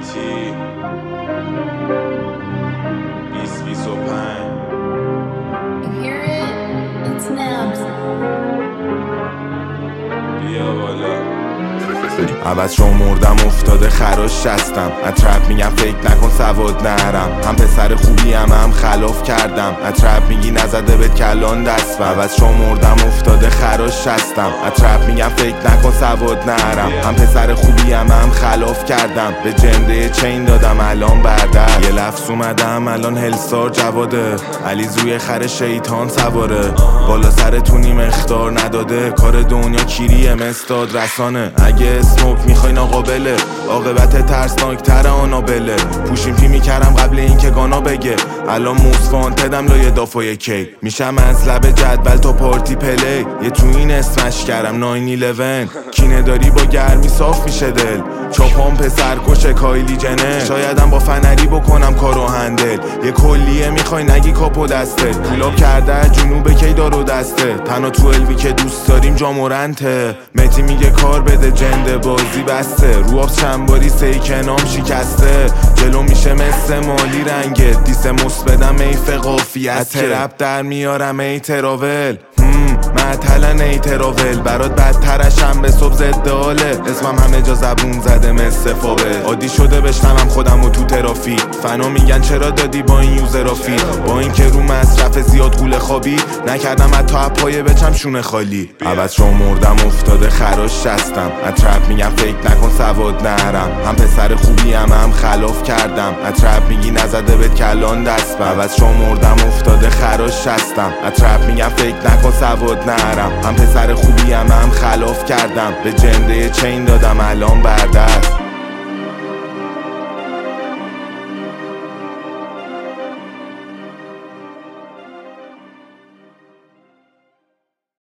بیتی 2025 بیا بالا عوض شو مردم افتاده خراش شستم اطرف میگم فکر نکن سواد نرم هم پسر خوبی هم خلاف کردم اطرف میگی نزده بهت کلان دست عوض شو مردم افتاده خراش شستم اطرف میگم فکر نکن سواد نرم هم پسر خوبی هم خلاف کردم به جنده چین دادم الان بردر یه لفظ اومدم الان هلسار جواده علی زوی خر شیطان سواره بالا سرتونی مختار نداده کار دنیا کیریه مستاد رسانه اگه اسنوک میخوای ناقابله عاقبت ترسناکتر آنابله پوشیم پی میکردم قبل اینکه گانا بگه الان موسفان تدم لایه دافای کی میشم از لب جدول تا پارتی پلی یه تو این اسمش کردم 9-11 کینه داری با گرمی صاف میشه دل چاپام پسر کشه کایلی جنه شایدم با فنری بکنم کارو هندل یه کلیه میخوای نگی کاپو دسته پولاب کرده جنوب کی دارو دسته تنها تو الوی که دوست داریم جامورنته متی میگه کار بده جنده بازی بسته رو آب چند باری سیکنام شکسته جلو میشه مثل مالی رنگه دیس مثبتم ایف قافیت ترپ در میارم ای تراول معطلن ای تراول برات بدترشم به صبح زده حاله اسمم همه جا زبون زده مثل فاول عادی شده بشنوم خودمو تو ترافیک فنا میگن چرا دادی با این یوزرافی با این که رو مصرف زیاد غول خوابی نکردم حتی اپای بچم شونه خالی عوض شو مردم افتاده خراش شستم اطرف میگم فکر نکن سواد نرم هم پسر خوبی هم خلاف کردم اطرف میگی نزده بهت کلان دست عوض شو مردم افتاده خراش شستم اطرف میگم فکر نکن سواد نرم هم پسر خوبی هم خلاف کردم به جنده چین دادم الان بردست